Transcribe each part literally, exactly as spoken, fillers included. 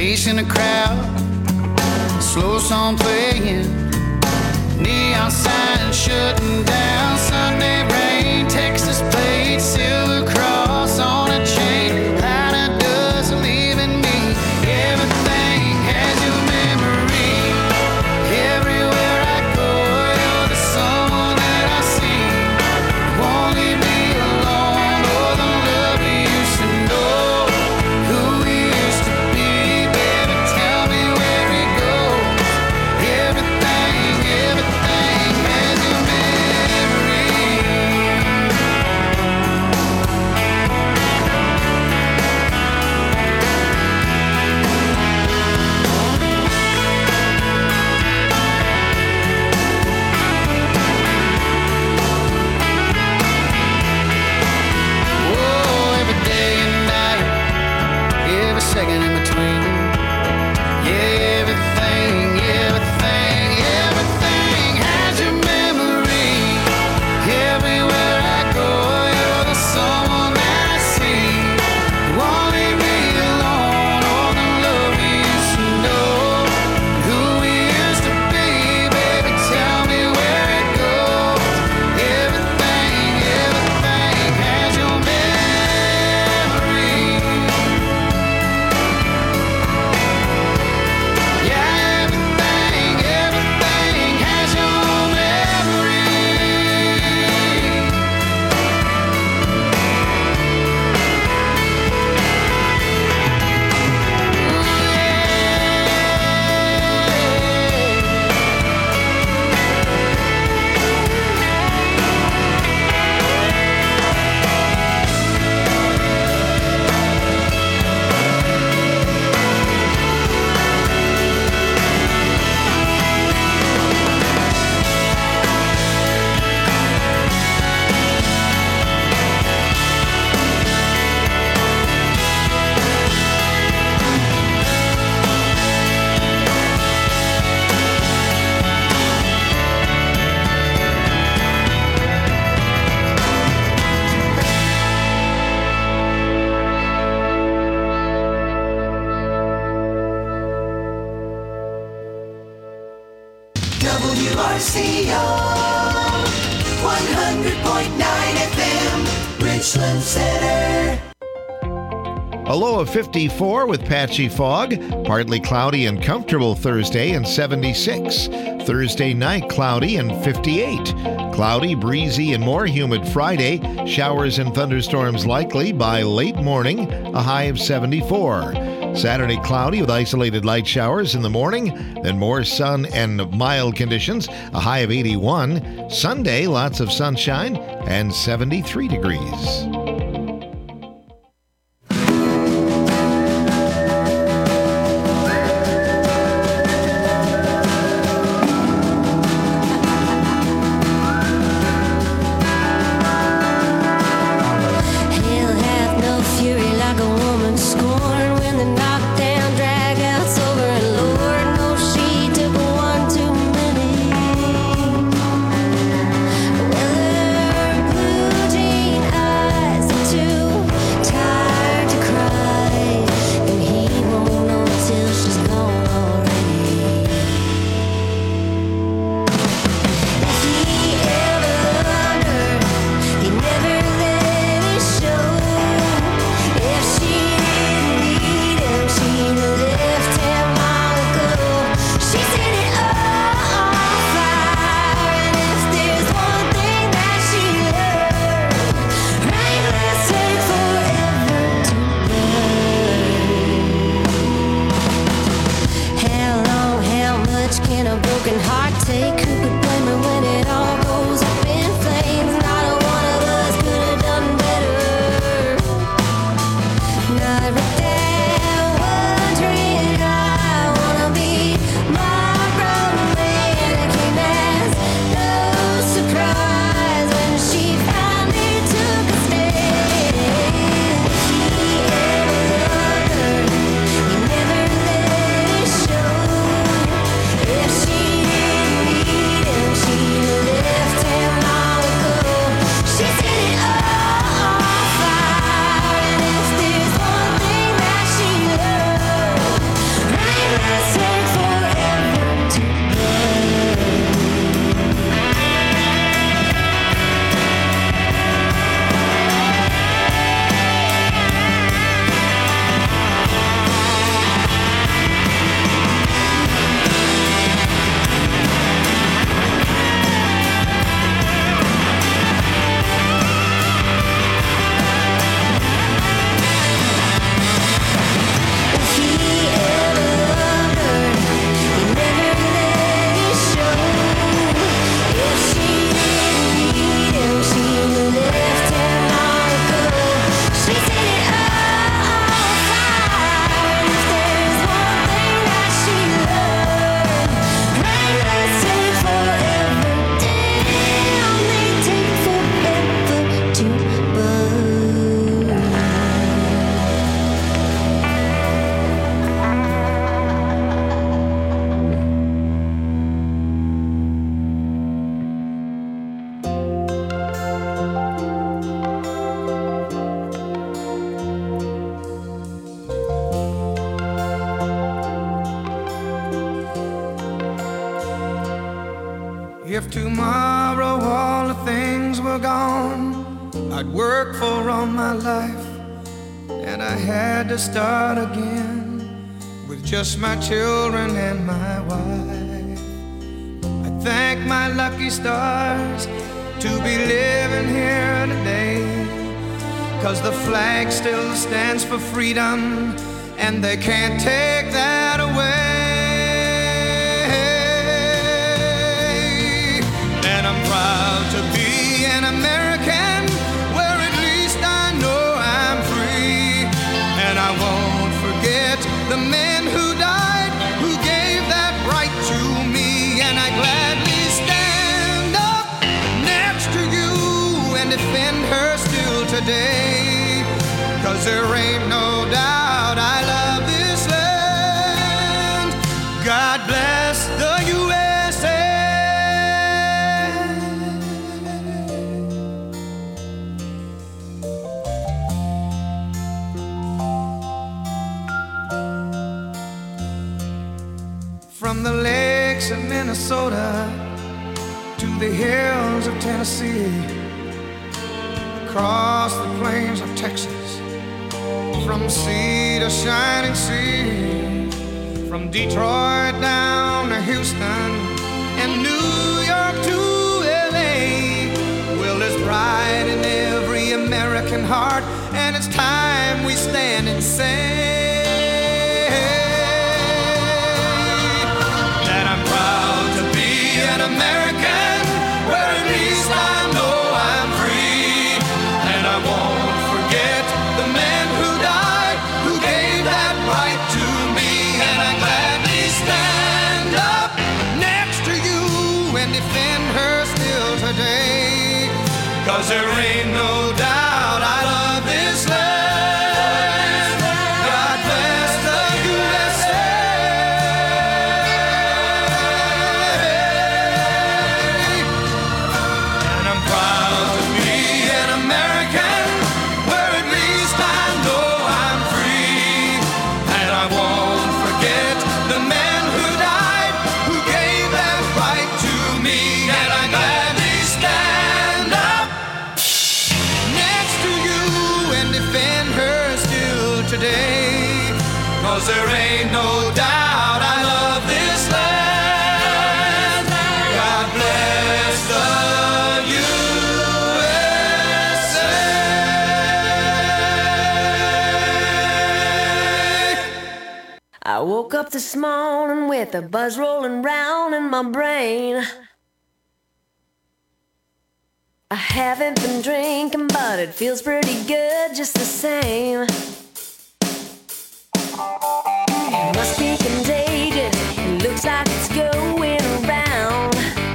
chasing a crowd, slow song playing, neon sign shutting down, Sunday rain, Texas plate, silver cross on a chain, line of dust leaving me, everything has your memory, everywhere I go, you're the someone that I see, won't leave me alone, oh the love we used to know, who we used to be, baby tell me where it goes, everything, everything has your memory. Whoa, every day and night, every second in between. Yeah, everything, everything, everything has your memory. Everywhere I go, you're the someone that I see. You won't leave me alone, all the love we used to know, who we used to be, baby, tell me where it goes. Everything, everything has your memory. Yeah, everything, everything has your memory. W R C O one hundred point nine F M, Richland Center. A low of fifty-four with patchy fog, partly cloudy and comfortable Thursday and seventy-six. Thursday night cloudy and fifty-eight. Cloudy, breezy, and more humid Friday. Showers and thunderstorms likely by late morning, a high of seventy-four. Saturday cloudy with isolated light showers in the morning, then more sun and mild conditions, a high of eighty-one. Sunday, lots of sunshine and seventy-three degrees. Hell hath no fury like a woman's scorn when the knockdown dragouts over, and Lord knows she took one too many. Well, her blue jean eyes If tomorrow all the things were gone I'd work for all my life, and I had to start again with just my children and my wife. I thank my lucky stars to be living here today, 'cause the flag still stands for freedom, and they can't take that away. And I'm proud to be an American, where at least I know I'm free. And I won't forget the men who died, who gave that right to me. And I gladly stand up next to you and defend her still today, 'cause there ain't no doubt I love this land. God bless the U S A. From the lakes of Minnesota to the hills of Tennessee, across the plains of Texas, from sea to shining sea, from Detroit down to Houston and New York to L A. Well, there's pride in every American heart, and it's time we stand and say that I'm proud to be an American, where at least I know I'm free. And I won't forget the men who died, who gave that right to me. And I gladly stand up next to you and defend her still today, 'cause there ain't no doubt I love this land. God bless the U S A. And I'm proud to be an American, where at least I know I'm free. And I won't forget the men who died, who gave that right to me. And I gladly stand up next to you and defend her still today, 'cause there ain't no doubt I love this land. God bless the U S A. I woke up this morning with a buzz rolling round in my brain. I haven't been drinking, but it feels pretty good just the same. It must be contagious, it looks like it's going around.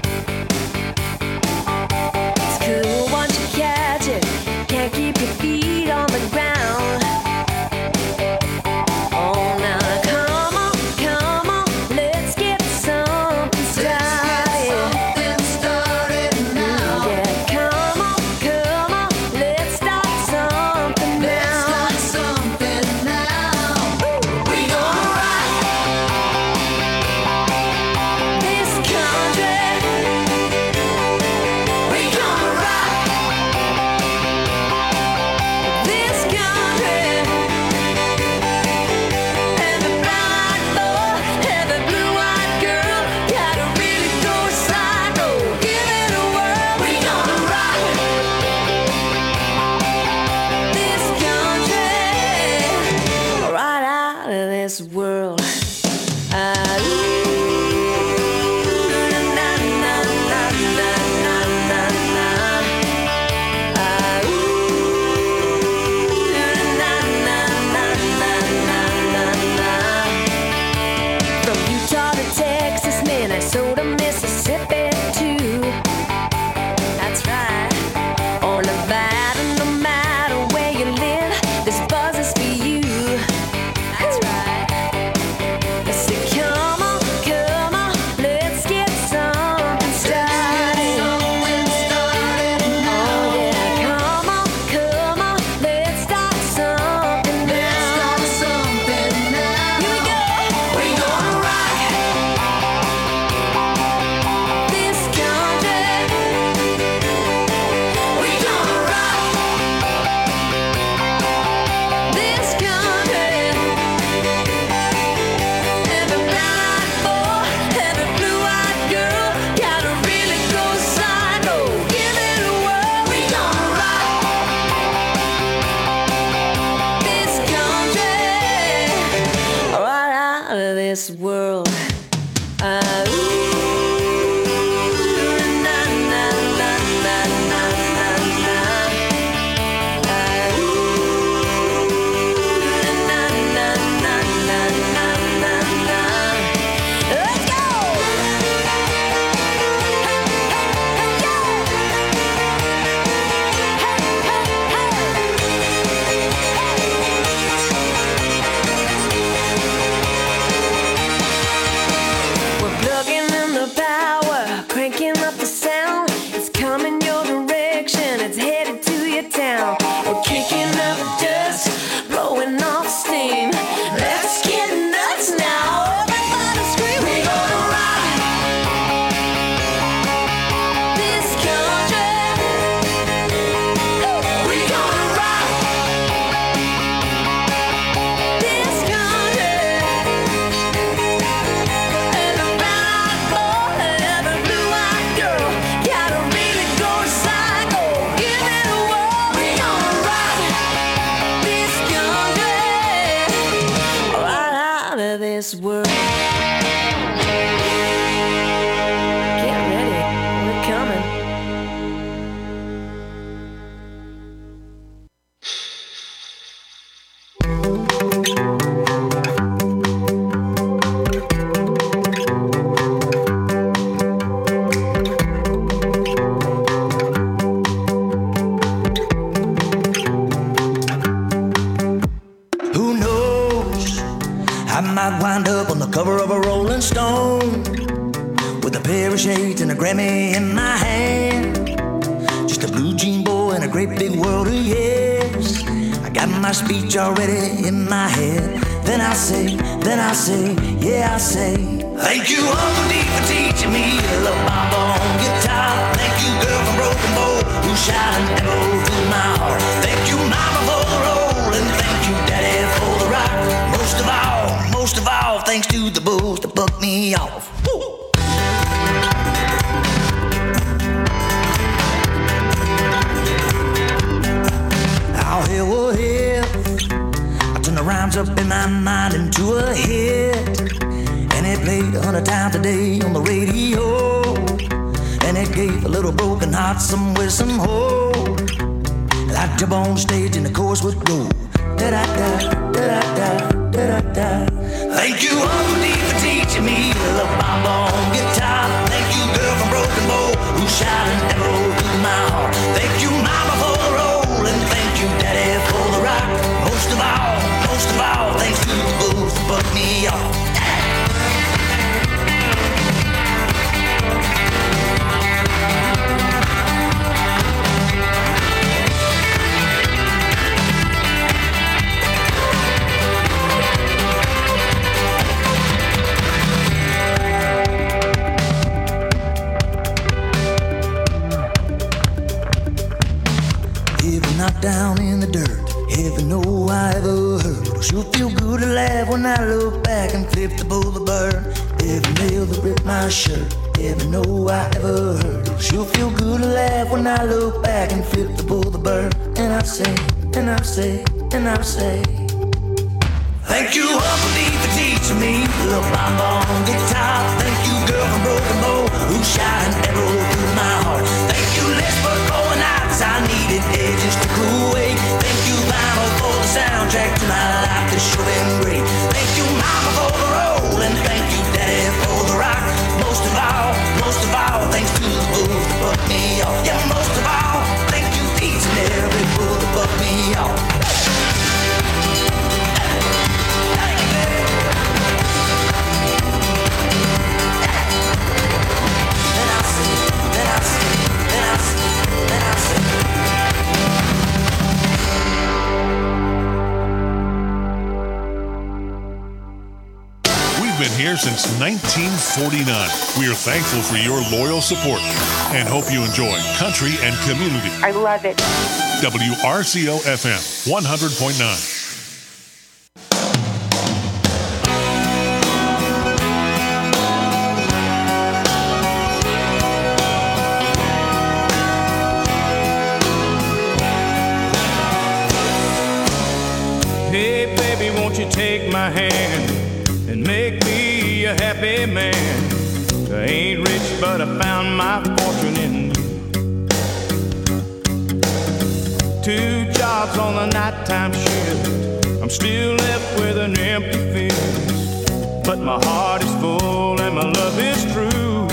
It's cool once you catch it, can't keep your feet on the ground. Oh, now come on, come on, let's get something started. Yeah, come on, come on, let's start something now. this world. Get ready, we're coming. Wind up on the cover of a Rolling Stone with a pair of shades and a Grammy in my hand. Just a blue jean boy in a great big world of yes. I got my speech already in my head. Then I say, then I say, yeah I say, thank you Uncle D for teaching me to love my on guitar. Thank you girl from Broken Bow who shot an arrow through my heart. Thank you mama for the roll and thank you daddy for the rock. Most of all, most of all, thanks to the bulls that bucked me off. Woo! Oh, hell, oh, hell. I turned the rhymes up in my mind into a hit. And it played a hundred times a day on the radio. And it gave a little broken heart somewhere, some hope. And I'd jump on stage and the chorus would go. Da-da-da, da-da-da, da-da-da. Thank you, Uncle D, for teaching me to love my on guitar. Thank you, girl from Broken Bow who shot an arrow through my heart. Thank you, mama, for the roll, and thank you, daddy, for the rock. Most of all, most of all, thanks to the bulls that bucked me off. Knocked down in the dirt, heaven know I ever heard. It'll sure feel good to laugh when I look back and flip the boulevard. Every nail that ripped my shirt, heaven know I ever heard. It'll sure feel good to laugh when I look back and flip the boulevard. And I say, and I say, and I say, thank you, Uncle D, for teaching me to love my on guitar. Thank you, girl from Broken Bow who shot an arrow through my heart. Thank you, Les, for going nights I needed edges to cool away. Thank you, Vinyl, for the soundtrack to my life that's sure been great. Thank you, Mama, for the roll, and thank you, Daddy, for the rock. Most of all, most of all, thanks to the bulls that bucked me off. Yeah, most of all, thank you, each and every bull that bucked me off. We've been here since nineteen forty-nine. We are thankful for your loyal support and hope you enjoy country and community. I love it. W R C O F M one hundred point nine. Take my hand and make me a happy man. I ain't rich, but I found my fortune in you. Two jobs on the nighttime shift, I'm still left with an empty fist. But my heart is full and my love is true.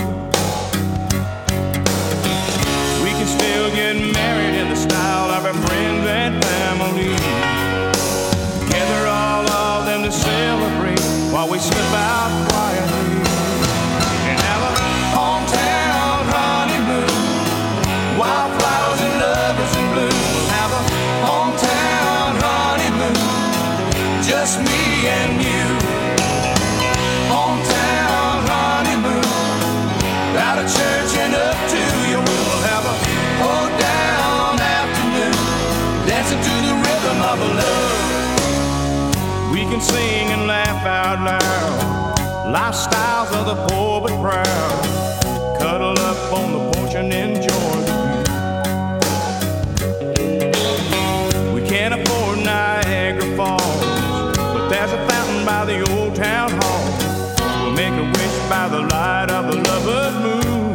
We can still get married in the style of our friends and family. Gather all of them to celebrate while we slip out quietly and have a hometown honeymoon. Wildflowers and lovers in bloom. We'll have a hometown honeymoon, just me and you. Hometown honeymoon, out of church and up to your room. We'll have a hold down afternoon, dancing to the rhythm of a love. We can sing and laugh out loud, lifestyles of the poor but proud. Cuddle up on the porch and enjoy the view. We can't afford Niagara Falls, but there's a fountain by the old town hall. light of the lover's moon.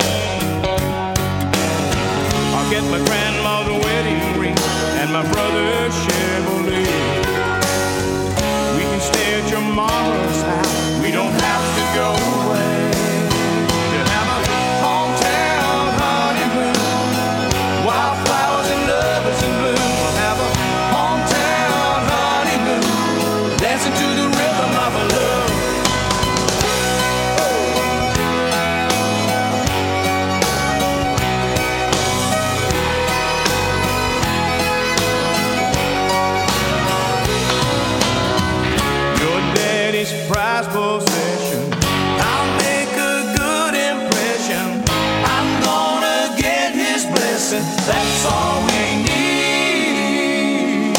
I'll get my grandma's wedding ring and my brother's Chevrolet. We can stay at your mama's house. We don't have to go away. To have a hometown honeymoon, wildflowers and lovers in bloom. We'll have a hometown honeymoon, dancing to the rhythm of a love. Prize possession, I'll make a good impression. I'm gonna get his blessing. That's all we need.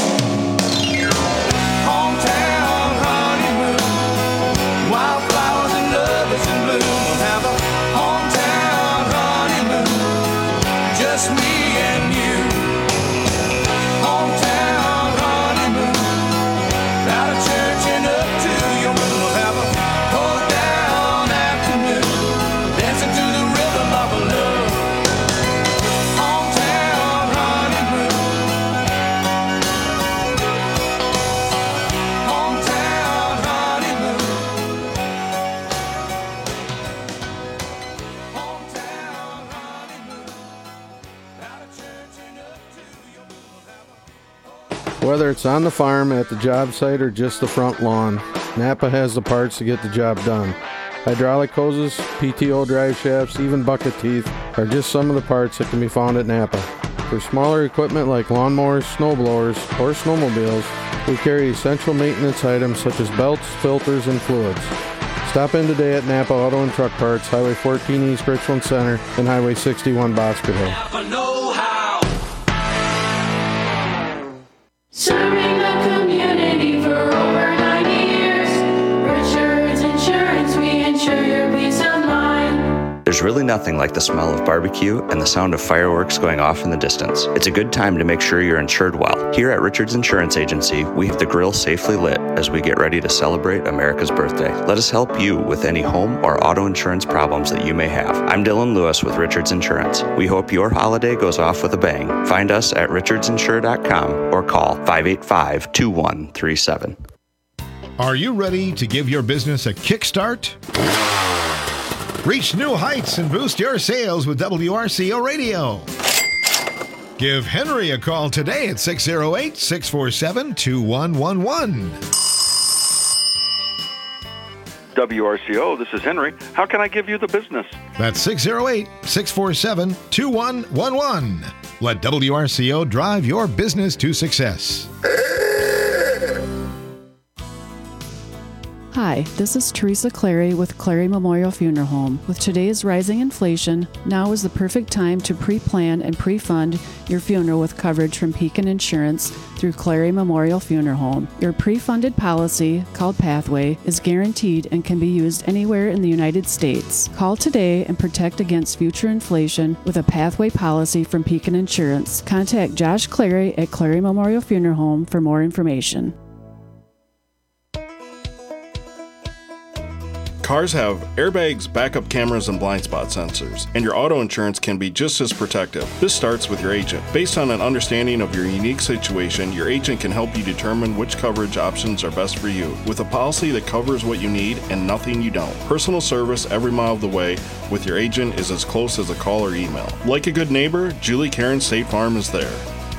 Hometown honeymoon, wildflowers and lovers in bloom. We'll have a hometown honeymoon, just me and you. Hometown honeymoon, out of church and up to your room. We'll have a go down afternoon, dancing to the rhythm of a love. Hometown honeymoon. Hometown honeymoon. Hometown honeymoon, out of church and up to your room. We'll have a Whether it's on the farm, at the job site, or just the front lawn, Napa has the parts to get the job done. Hydraulic hoses, P T O drive shafts, even bucket teeth are just some of the parts that can be found at Napa. For smaller equipment like lawnmowers, snowblowers, or snowmobiles, we carry essential maintenance items such as belts, filters, and fluids. Stop in today at Napa Auto and Truck Parts, Highway fourteen East Richland Center and Highway sixty-one Bosqueville. Napa know-how. Serving the community for over ninety years. Richards Insurance, we insure your peace of mind. There's really nothing like the smell of barbecue and the sound of fireworks going off in the distance. It's a good time to make sure you're insured well. Here at Richards Insurance Agency, we have the grill safely lit as we get ready to celebrate America's birthday. Let us help you with any home or auto insurance problems that you may have. I'm Dylan Lewis with Richards Insurance. We hope your holiday goes off with a bang. Find us at richards insure dot com or call five eight five, two one three seven. Are you ready to give your business a kickstart? Reach new heights and boost your sales with W R C O Radio. Give Henry a call today at six oh eight, six four seven, two one one one. W R C O, this is Henry. How can I give you the business? That's six oh eight, six four seven, two one one one. Let W R C O drive your business to success. Hi, this is Teresa Clary with Clary Memorial Funeral Home. With today's rising inflation, now is the perfect time to pre-plan and pre-fund your funeral with coverage from Pekin Insurance through Clary Memorial Funeral Home. Your pre-funded policy, called Pathway, is guaranteed and can be used anywhere in the United States. Call today and protect against future inflation with a Pathway policy from Pekin Insurance. Contact Josh Clary at Clary Memorial Funeral Home for more information. Cars have airbags, backup cameras, and blind spot sensors, and your auto insurance can be just as protective. This starts with your agent. Based on an understanding of your unique situation, your agent can help you determine which coverage options are best for you, with a policy that covers what you need and nothing you don't. Personal service every mile of the way with your agent is as close as a call or email. Like a good neighbor, Julie Karen State Farm is there.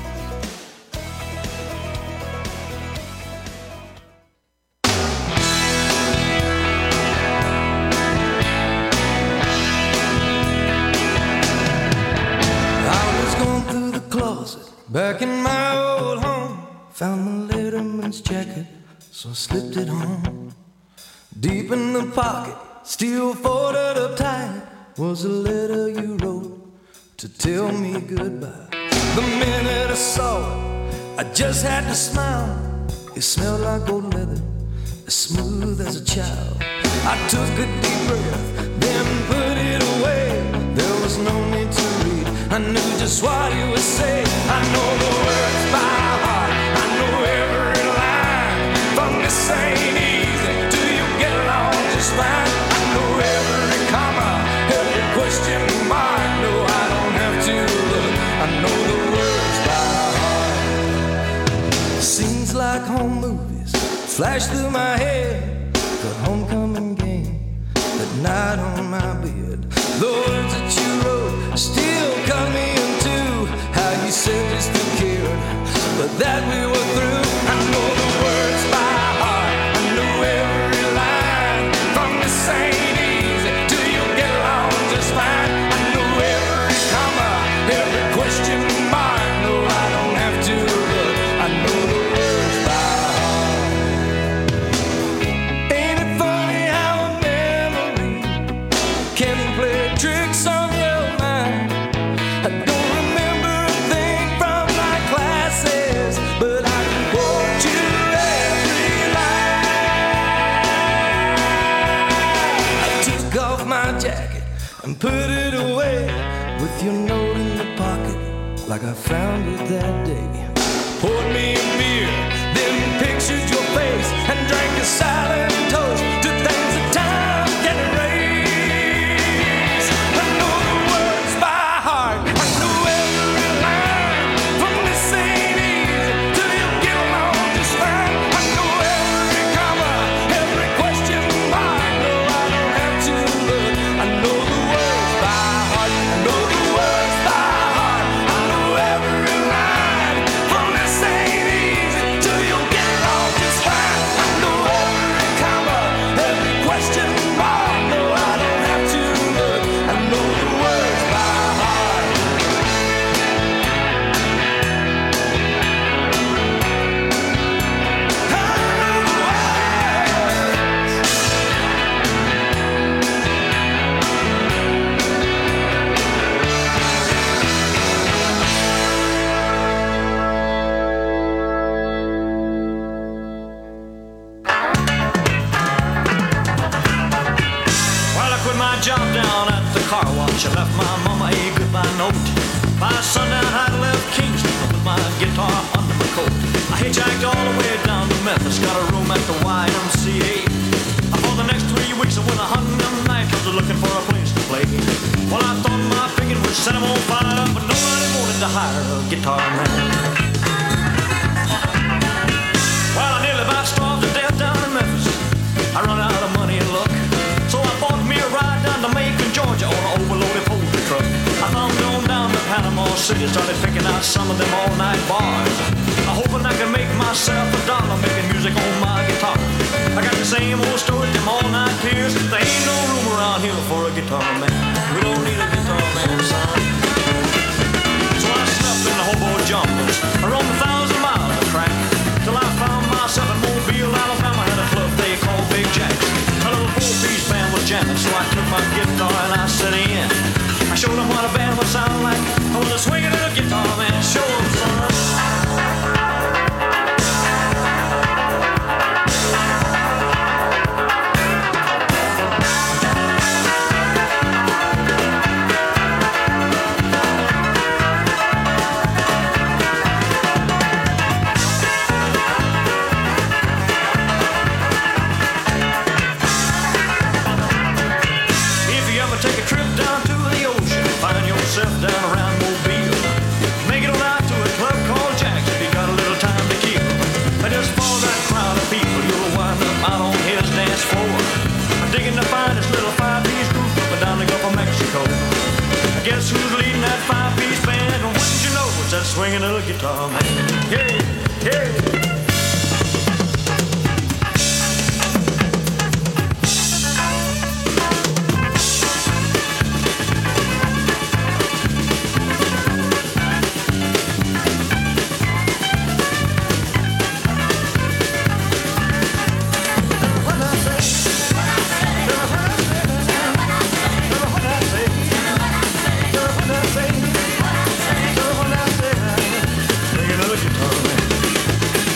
Back in my old home, found my letterman's jacket, so I slipped it on. Deep in the pocket, still folded up tight, was a letter you wrote to tell me goodbye. The minute I saw it, I just had to smile. It smelled like old leather, as smooth as a child. I took a deep breath, then put it away. There was no need to read, I knew just what you would say. I know the words by heart, I know every line. From this ain't easy, do you get along just fine? I know every like home movies flash through my head. The homecoming game, that night on my bed. The words that you wrote still cut me in two. How you said you still cared, but that we were through. I know the words by heart, I know every line. From this ain't easy till you get along just fine. I know every comma, every question mark. No, I don't have to look, I know the words by heart. Ain't it funny how a memory can play tricks on your mind? I don't remember a thing from my classes, but I can quote you every line. I took off my jacket and put it away, with your note in the pocket, like I found it that day. Poured me a beer, then pictured your face, and drank a silent toast to things that time can erase. I know the words by heart, I know every line. From this ain't easy till you get along just fine. I know every comma, every question mark. No, I don't have to look, I know the words by heart. I know the words by heart, I know every line. From this ain't easy till you get along just fine. I know every comma, every question mark. No, I don't have to look, I know the words by heart. Well, I quit my job down at the car wash. I left my mama a goodbye note. By sundown, I left Kingston with my guitar under my coat. I hitchhiked all the way down to Memphis, got a room at the Y M C A. For the next three weeks, I went a hunting them nightclubs looking for a place to play. Well, I thought my picking would set them on fire, but nobody wanted to hire a guitar man. Well, I nearly about starved to death down in Memphis. I run out of money and luck, so I bought me a ride down to Macon, Georgia on an overloaded poultry truck. I thumbed on down to Panama City, started picking out some of them all-night bars. I hoping I can make myself a dollar making music on my guitar. I got the same old story, them all-night tears. There ain't no room around here for a guitar man. We don't need a guitar man, son. So I slept in the hobo jumpers. I roamed a thousand miles of track till I found myself in Mobile, Alabama. Had a club they called Big Jack's. A little four-piece band was jamming, so I took my guitar and I set in. I showed them what a band would sound like. I was a swinging little guitar man. Show them, son. If you ever take a trip down to the ocean, find yourself down around Mobile, make it on out to a club called Jack's if you got a little time to kill. I just follow that crowd of people, you'll wind up out on his dance floor. I'm digging the finest little five-piece group up and down the Gulf of Mexico. I guess who's leading that five-piece band? Wouldn't you know it's that swinging little guitar man? Hey, hey. Swinging little guitar man.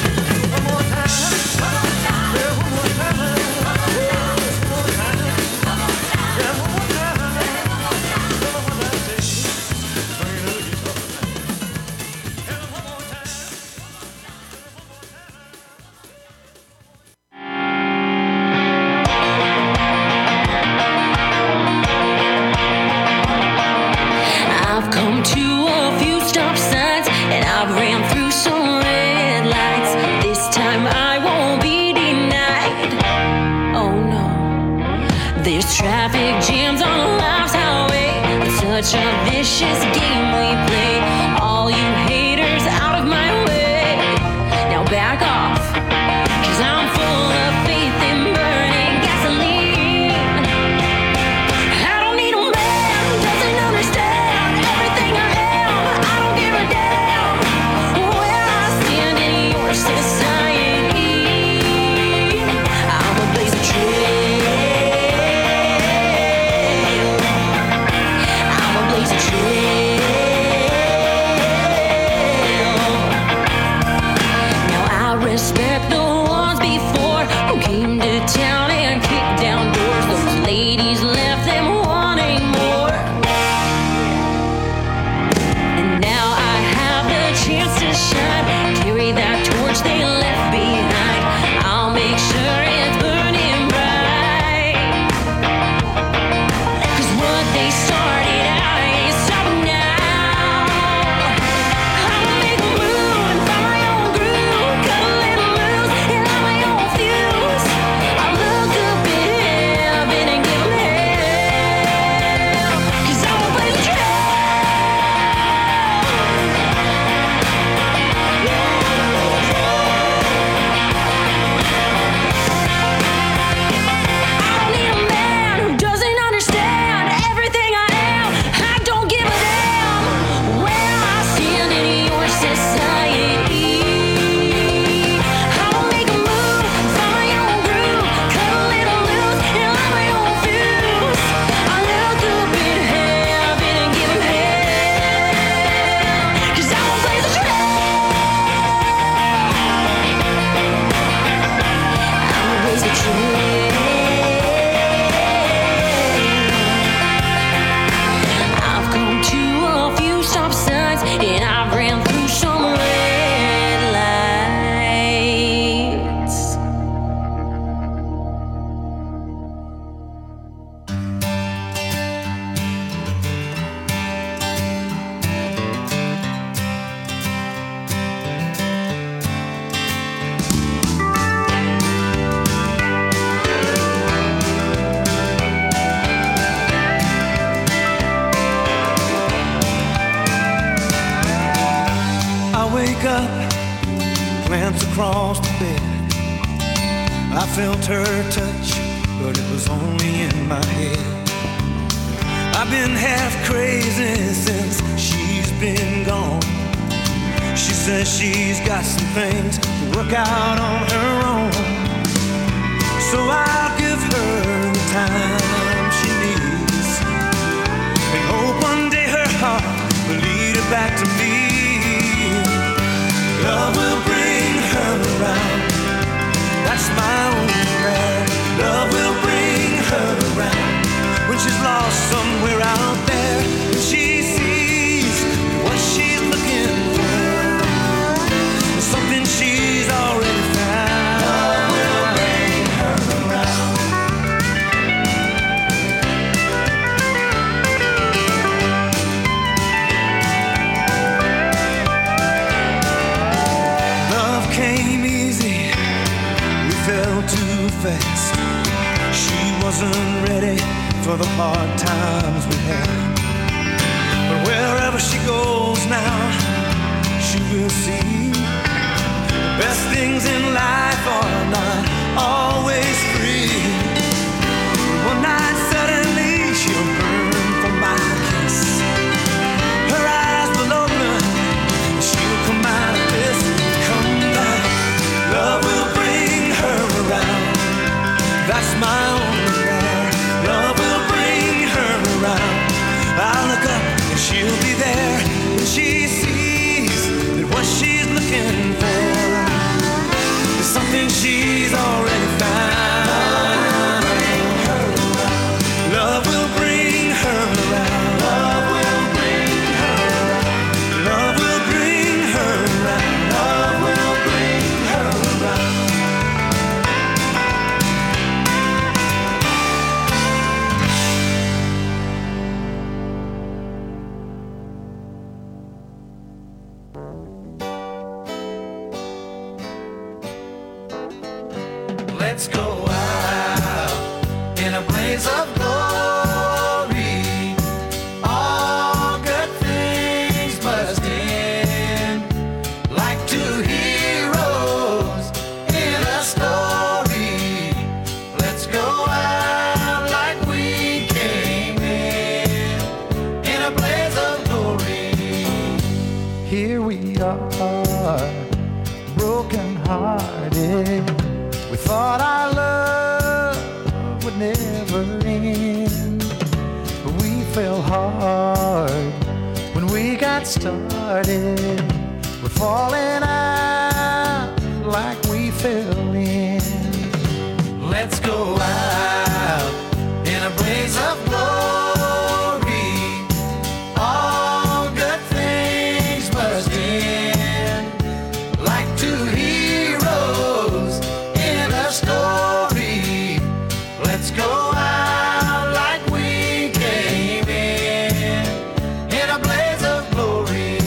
time I won't be denied. Oh no, there's traffic jams on life's highway. It's such a vicious game we play. All you haters out of my way. Now back off, 'cause I'm full of faith in burning gasoline. I don't need a man who doesn't understand everything I am. I don't give a damn where I stand in your society. I'm a blaze of trail. I'm a blaze of trail. Now I respect the ones before who came to town and kicked down doors. Those ladies left them wanting more. And now I have the chance to shine, carry that torch they left behind. I'll make sure it's burning bright. 'Cause what they started, I ain't stopping now. I'ma make a move and find my own groove, cut a little loose and light my own fuse. I look up at heaven and give 'em hell, 'cause I'm a blaze of trail. I don't need a man who doesn't understand everything I am. I don't give a damn where I stand in your society. I'll make a move, find my own groove, cut a little loose and light my own fuse. I look up at heaven and give 'em hell, 'cause I'm a blaze of trail. I'm a blaze of trail. I've come to a few stop signs and I've ran through some red lights. I wake up, glance across the bed. I felt her touch, but it was only in my head. I've been half crazy since she's been gone. She says she's got some things to work out on her own. So I'll give her the time she needs, and hope one day her heart will lead her back to me. Love will bring her around. That's my only prayer. Love will bring her around when she's lost somewhere out there, and she sees what she's looking for, something she's already found. Love will bring her around. Love came easy, we fell too fast. She wasn't ready for the hard times we had. But wherever she goes now, she will see the best things in life are not always free. One night suddenly she'll burn for my kiss. Her eyes will open, she'll come out of this, come back. Love will bring her around. That's my only prayer. Love will bring her around. I'll look up and she'll be there, and she sees that what she's looking for is something she's already found. Love will bring her around. Love will bring her around. Love will bring her around. Love will bring her around. Let's go out in a blaze of glory. All good things must end, like two heroes in a story. Let's go out like we came in, in a blaze of glory. Here we are, broken hearted. We thought our love would never end, but we fell hard when we got started. We're falling out like we fell in. Let's go out in a blaze of glory. All good things must end, like two heroes in a story. Let's go out like we came in, in a blaze of glory.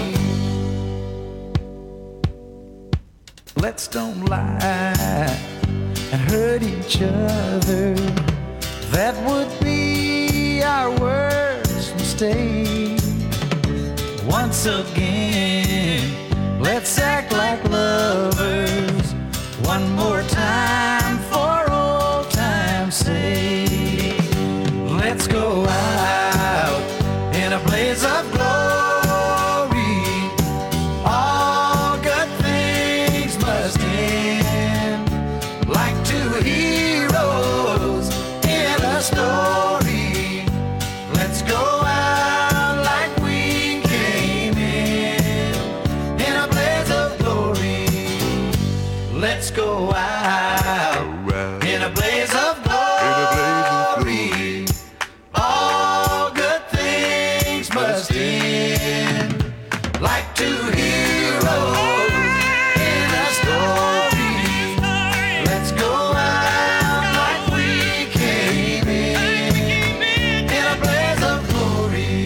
Let's don't lie and hurt each other. That would be our worst mistake. Once again, let's act like lovers. One more time for old time's sake. Let's go out in a blaze of glory. All good things must end, like two heroes in a story. Let's go out like we came in, in a blaze of glory. Let's go out in a blaze of glory. All good things must end, like two heroes in a story. Let's go out like we came in, in a blaze of glory.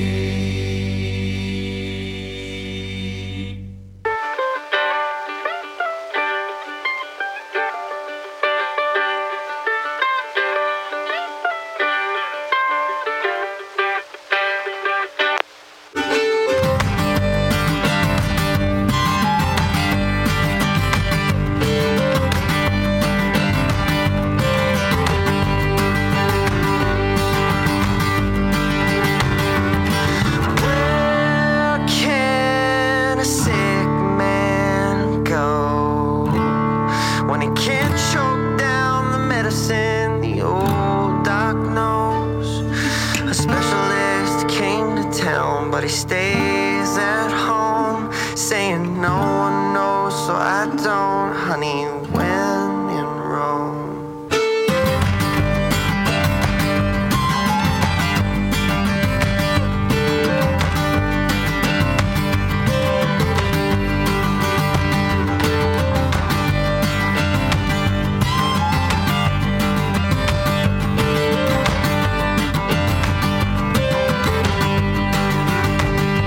Where can a sick man go when he can't choke down the medicine the old doc knows? A specialist came to town, but he stays at home, saying no one knows, so I don't, honey, when in Rome.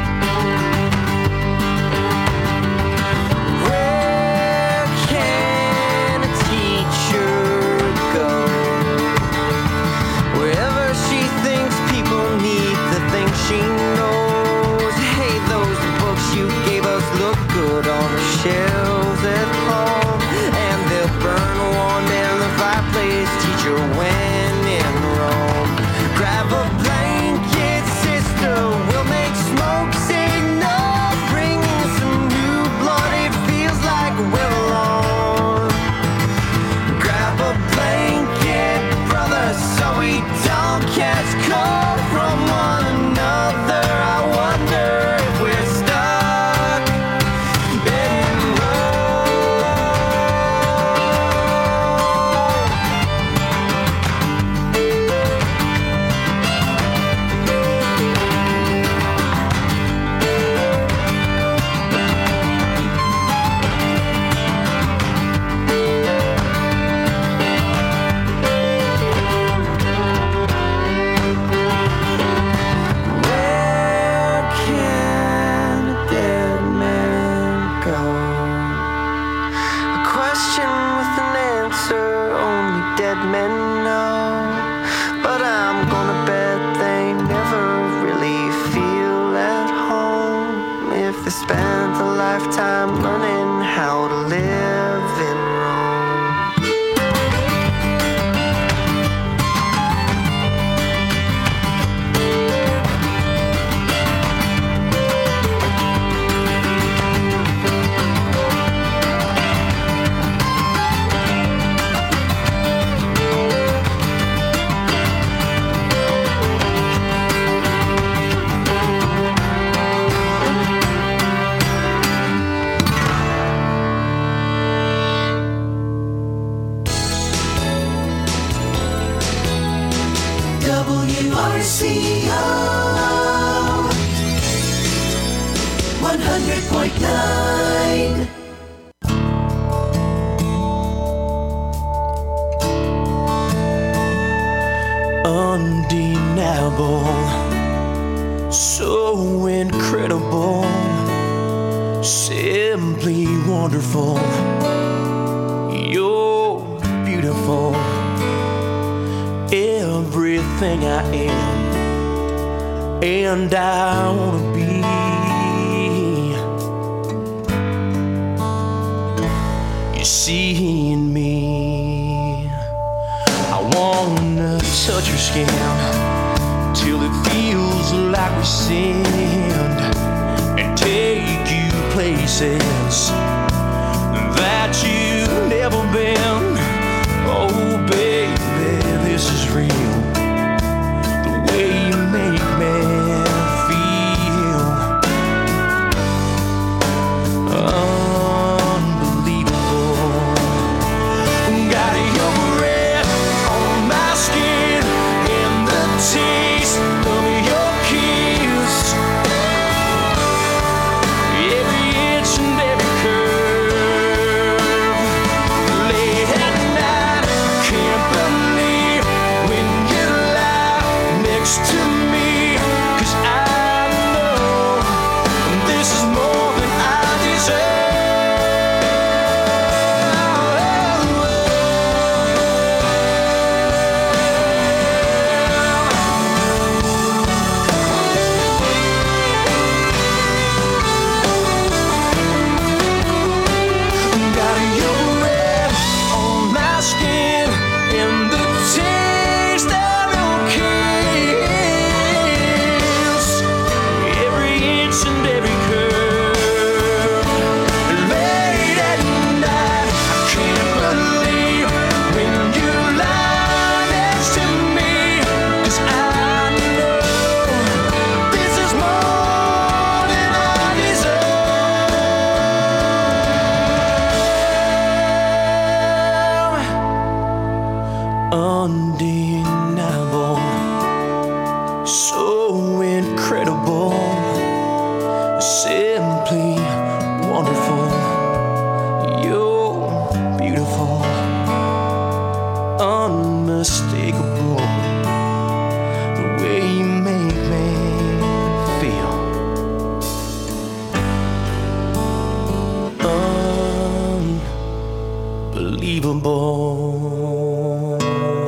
Where can R C O one hundred point nine. Undeniable, so incredible, simply wonderful. You're beautiful, everything I am, and I wanna be. You see in me, I wanna touch your skin till it feels like we sinned, and take you places that you've never been. Oh baby, this is real, the way you make me feel. Unbelievable. Got your breath on my skin and the taste of your kiss. Every inch and every curve. Late at night, I can't believe when you lie next to me, 'cause I know this is more than I deserve. Got your breath on my skin and the taste of your kiss. Every inch and every curve. Late at night, I can't believe when you lie next to me, 'cause I know this is more than I deserve. Undeniable, so incredible, simply wonderful. You're beautiful, unmistakable, the way you make me feel. Unbelievable.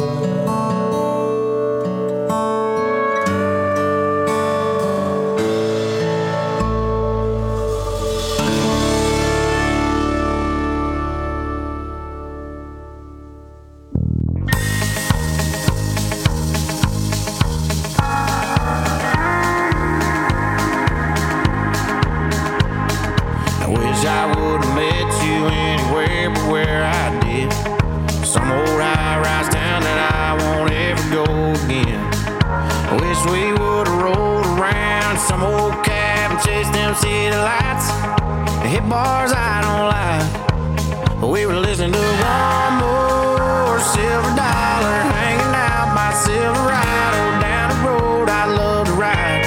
I wish I would have met you anywhere but where I did. Some old high-rise town that I won't ever go again. I wish we would have rolled around some old cab and chased them city lights and hit bars I don't like. But we were listening to one more silver dollar hanging out by Silverado down the road I love to ride.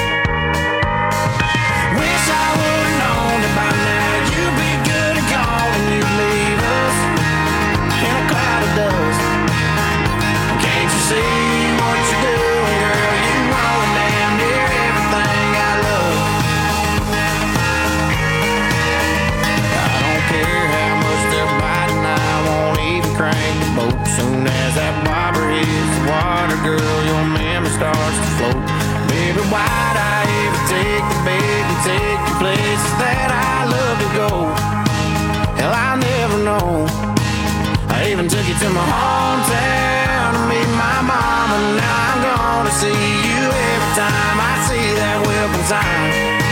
Wish I would have known that by now you'd be good at calling, you'd leave us in a cloud of dust. Can't you see what you're doing, girl? You're ruining damn near everything I love. I don't care how much they're biting, I won't even crank the boat. Soon as that bobber hits the water, girl, your memory starts to float. Baby, why'd I ever take the bait and take the places that I love to go? Hell, I'll never know. I even took you to my hometown to meet my mom, and now I'm gonna see you every time I see that Wilkins sign.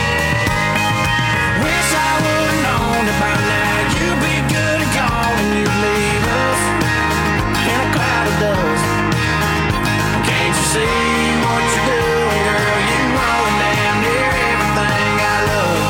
Wish I would've known that by now you'd be good at calling, you'd leave us in a cloud of dust. Can't you see what you're doing, girl? You ruin damn near everything I love.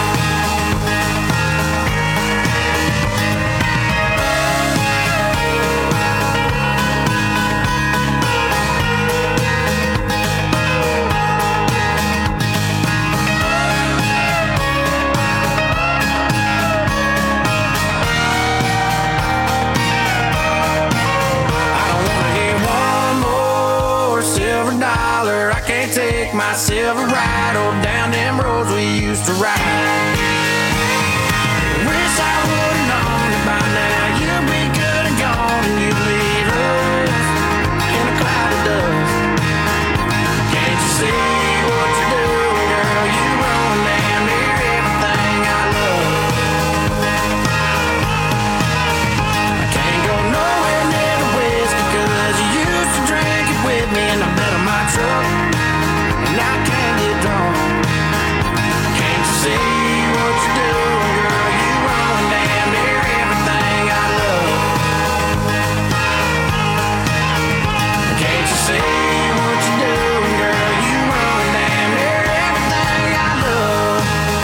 Silverado down them roads we used to ride. Wish I would've known it by now. You'd be good and gone, and you'd leave us in a cloud of dust. Can't you see what you're doing, girl? You run damn near everything I love. I can't go nowhere near the whiskey, cause you used to drink it with me, and I bet on my truck, and I can't get drunk. Can't you see what you're doing, girl? You run damn near everything I love. Can't you see what you're doing, girl? You run damn near everything I love.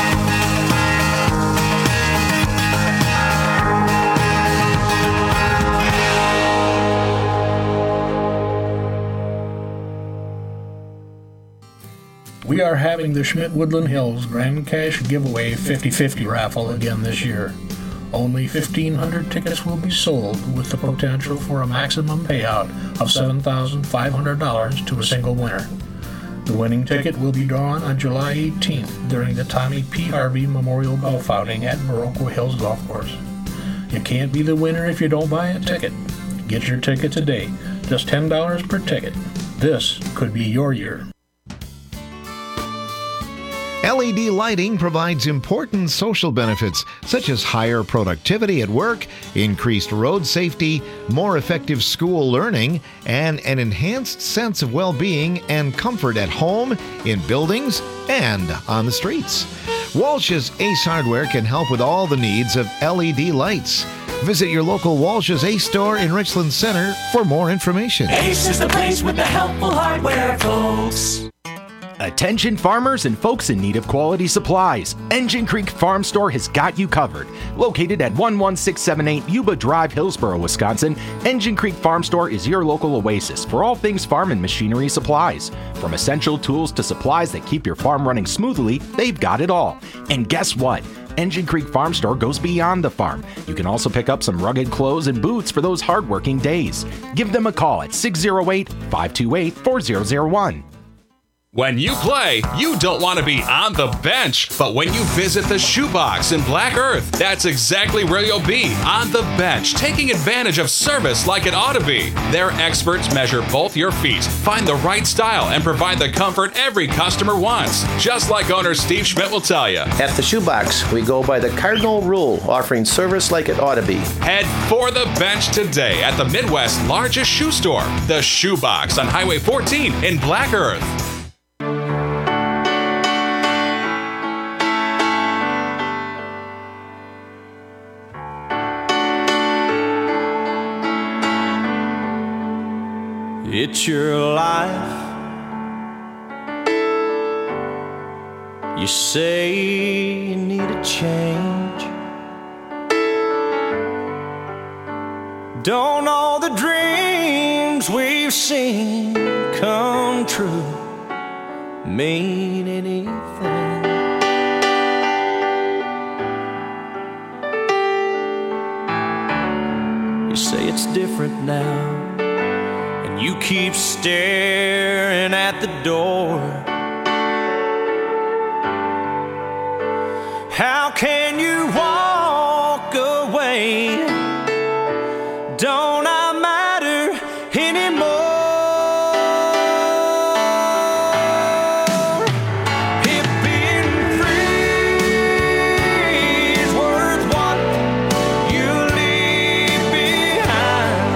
We are having the Schmidt Woodland Hills Grand Cash Giveaway fifty fifty raffle again this year. Only fifteen hundred tickets will be sold, with the potential for a maximum payout of seven thousand five hundred dollars to a single winner. The winning ticket will be drawn on July eighteenth during the Tommy P. Harvey Memorial Golf Outing at Baroque Hills Golf Course. You can't be the winner if you don't buy a ticket. Get your ticket today, just ten dollars per ticket. This could be your year. L E D lighting provides important social benefits such as higher productivity at work, increased road safety, more effective school learning, and an enhanced sense of well-being and comfort at home, in buildings, and on the streets. Walsh's Ace Hardware can help with all the needs of L E D lights. Visit your local Walsh's Ace store in Richland Center for more information. Ace is the place with the helpful hardware, folks. Attention farmers and folks in need of quality supplies. Engine Creek Farm Store has got you covered. Located at one one six seven eight Yuba Drive, Hillsboro, Wisconsin, Engine Creek Farm Store is your local oasis for all things farm and machinery supplies. From essential tools to supplies that keep your farm running smoothly, they've got it all. And guess what? Engine Creek Farm Store goes beyond the farm. You can also pick up some rugged clothes and boots for those hardworking days. Give them a call at six oh eight, five two eight, four zero zero one. When you play, you don't want to be on the bench, but when you visit the Shoebox in Black Earth, that's exactly where you'll be, on the bench, taking advantage of service like it ought to be. Their experts measure both your feet, find the right style, and provide the comfort every customer wants, just like owner Steve Schmidt will tell you. At the Shoebox, we go by the cardinal rule, offering service like it ought to be. Head for the bench today at the Midwest's largest shoe store, the Shoebox on Highway fourteen in Black Earth. It's your life. You say you need a change. Don't all the dreams we've seen come true mean anything? You say it's different now. You keep staring at the door. How can you walk away? Don't I matter anymore? If being free is worth what you leave behind,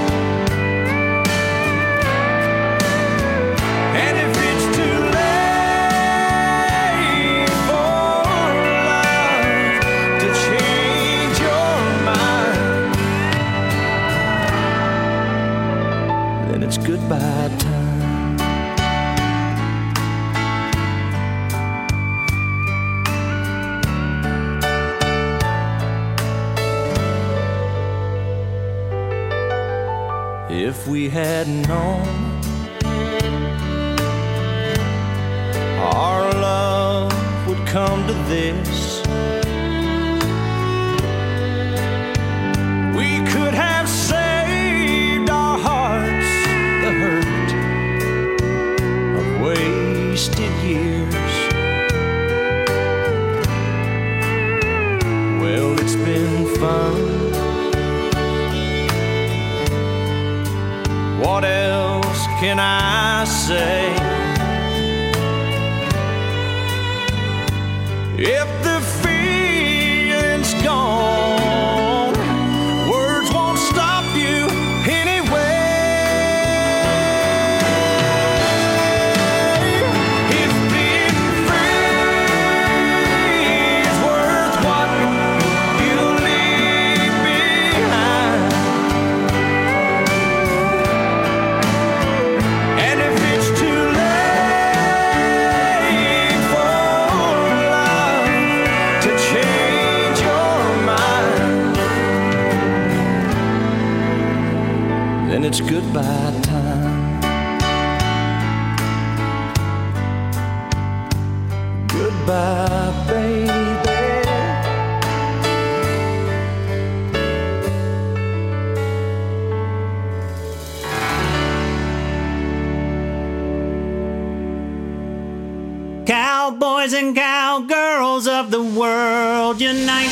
and if it's too late for love to change your mind, then it's goodbye time. If we had known our love would come to this, we could have saved our hearts the hurt of wasted years. What else can I say? If the feeling's gone, words won't stop you anyway. If being free is worth what you leave behind, and if it's too late for love to change your mind, then it's goodbye time. Goodbye, baby. Cowboys and cowgirls of the world unite.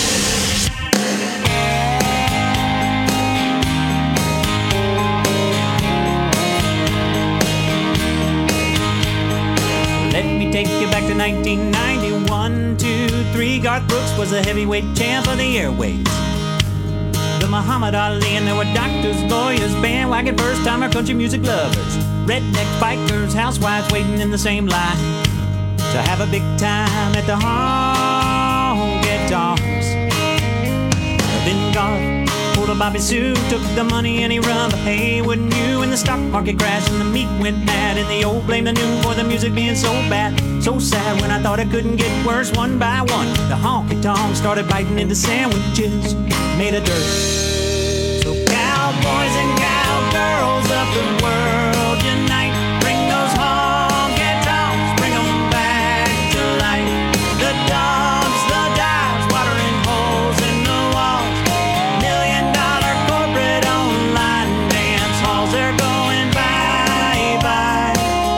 Let me take you back to nineteen ninety-one, two, three. Garth Brooks was the heavyweight champ of the airways. The Muhammad Ali, and there were doctors, lawyers, bandwagon first-timer country music lovers, redneck bikers, housewives waiting in the same line to have a big time at the honky tonks. Then Garth pulled a Bobby Sue, took the money and he run. But hey, wouldn't you? When the stock market crashed and the meat went mad, and the old blame the new for the music being so bad, so sad. When I thought it couldn't get worse, one by one the honky tonks started biting into sandwiches made of dirt. So cowboys and cowgirls of the world unite. Bring those honky tonks, bring 'em back to life. The dumps, the dives, watering holes in the walls. Million dollar corporate online dance halls, they're going bye-bye.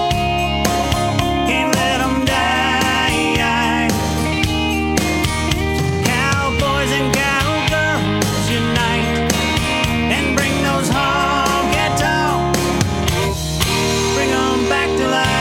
Can't let 'em die. Cowboys and cowgirls unite and bring those honky tonks, bring 'em back to life.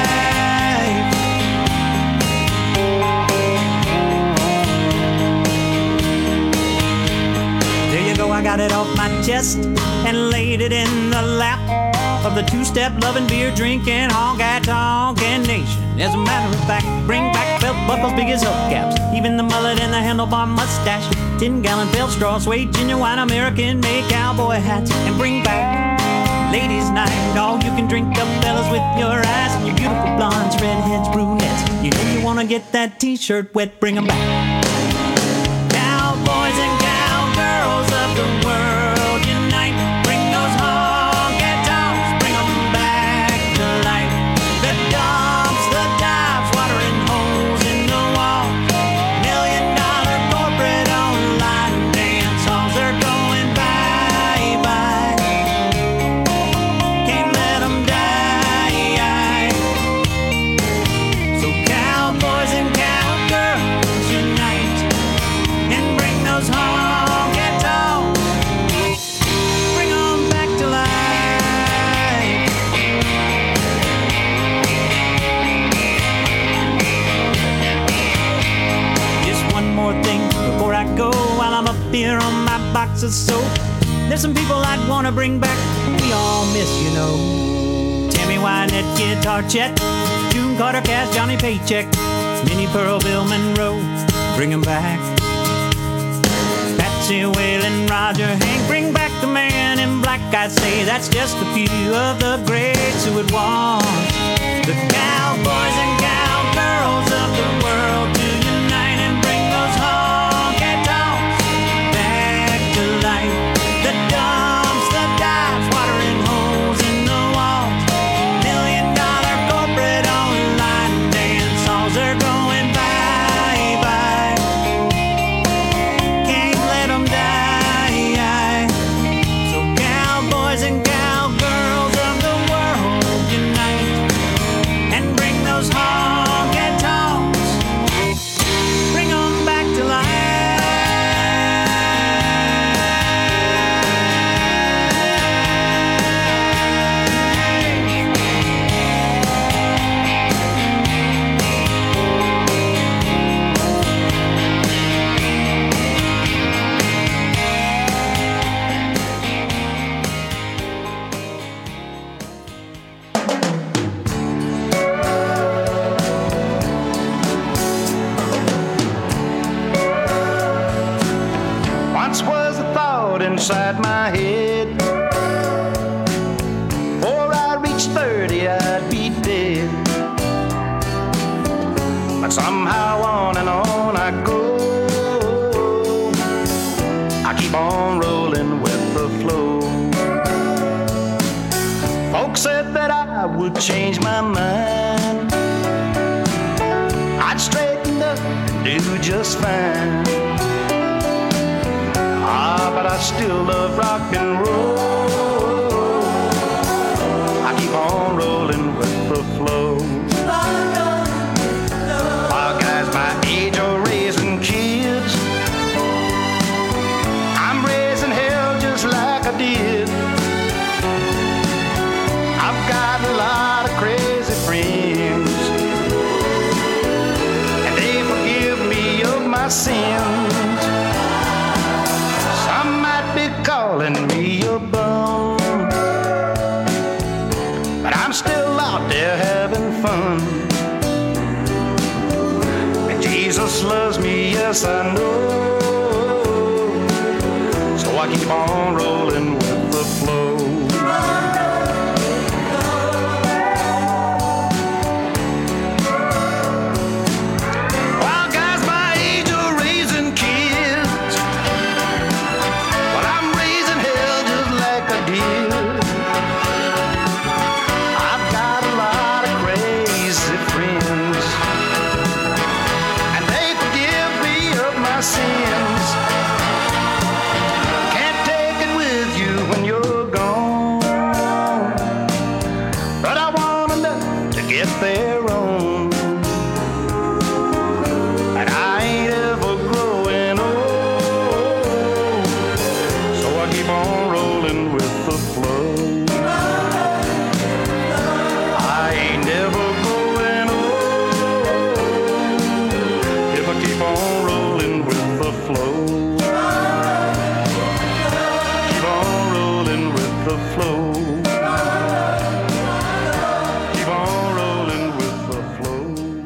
There you go, I got it off my chest and laid it in the lap of the two-step loving, beer drinking, honky tonkin' nation. As a matter of fact, bring back belt buckles big as hubcaps, even the mullet and the handlebar mustache, ten gallon belt straw, suede genuine American made cowboy hats, and bring back ladies' night, all you can drink up fellas with your eyes and your beautiful blondes, redheads, brunettes. You know you wanna get that t-shirt wet, bring 'em back. Cowboys and cowgirls of the world unite. Bring those honky tonks, bring 'em back to life. The dumps, the dives, watering holes in the wall. Million dollar corporate online dance halls, they're going bye-bye. Can't let 'em die. So cowboys and cowgirls unite and bring those honky tonks, bring 'em back to life. Just one more thing before I go, while I'm up here on my box of soap. There's some people I'd wanna bring back, we all miss, you know. Tammy Wynette, Guitar Chet, June Carter, Cash, Johnny Paycheck, Minnie Pearl, Bill Monroe, bring 'em back. Patsy Whalen, Roger Hank, bring back the man in black. I'd say that's just a few of the greats who would want the cowboys and cowgirls of the world to unite and bring those honky tonks back to life. The dumps, the dives, watering holes in the walls. Million dollar corporate online dance halls, they're going bye-bye. Can't let 'em die. So cowboys and cowgirls of the world unite and bring those honky Somehow on and on I go. I keep on rolling with the flow. Folks said that I would change my mind. I'd straighten up and do just fine. Ah, but I still love rock and roll. I keep on rolling with the flow. While guys my age are raising kids, I'm raising hell just like I did. I've got a lot of crazy friends, and they forgive me of my sins. Some might be calling me a bum, but I'm still out there having fun. And Jesus loves me, yes I know. So I keep on rolling with the flow. While guys my age are raising kids, well I'm raising hell just like I did. I've got a lot of crazy friends, and they forgive me of my sins. Can't take it with you when you're gone, but I want enough to get there on. And I ain't ever growing old, so I keep on rolling with the flow. I ain't never growing old if I keep on rolling with the flow. Keep on rolling with the flow. Keep on rolling with the flow.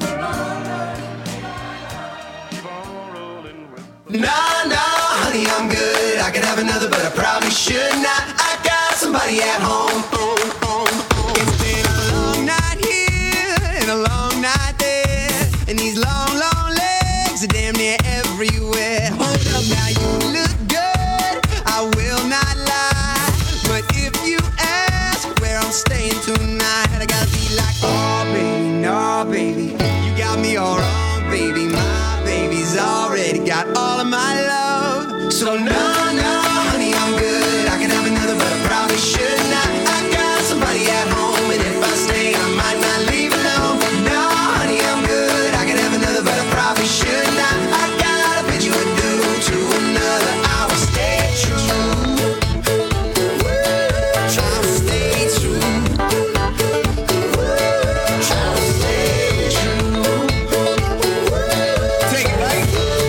Nah, nah, honey, I'm good. I could have another, but I probably should not. I got somebody at home. It's been a long night here and a long night there, and these long, long legs are damn near everywhere. Hold up, now you look good, I will not lie. But if you ask where I'm staying tonight, I gotta be like, oh baby, no baby, you got me all wrong, baby. My baby's already got all of my love. So no, no, honey, I'm good. I can have another, but I probably should not. I got somebody at home, and if I stay, I might not leave alone. No, honey, I'm good. I can have another, but I probably should not. I gotta bid you adieu to another. I will stay true. Try to stay true. Try to stay true. Take it, right?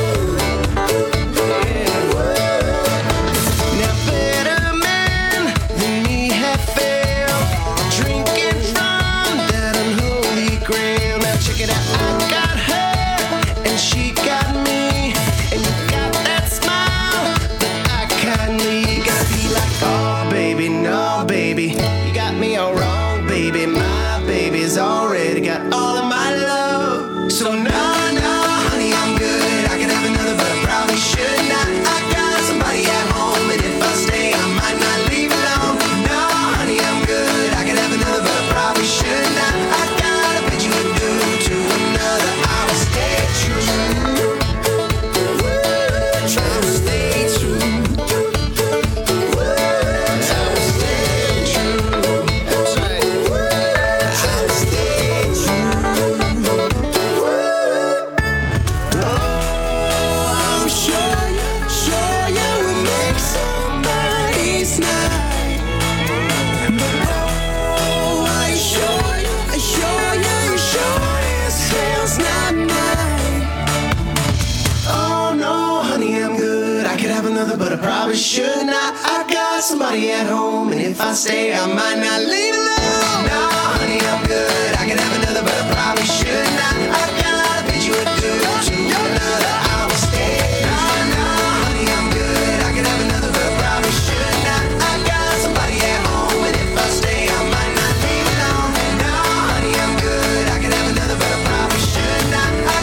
Now better men than me have failed, drinking from that unholy grail. Now check it out, I got her and she got me, and you got that smile that I kindly gotta be like, oh baby, no baby, you got me all wrong, baby. My baby's already got all of my love. So no, no, honey, I'm good. I can have another, but I probably should not. I got somebody at home, and if I stay, I might not leave alone. No, honey, I'm good. I can have another, but I probably should not. I gotta bid you adieu to another. I will stay true. Try to stay true. Try to stay true. Try to stay true. Oh, I'm sure you, sure you will make somebody's night. But oh, I assure you, assure you, sure as hell's not mine. Oh no, honey, I'm good. I could have another, but I probably should not. I got somebody at home, and if I stay, I might not leave alone.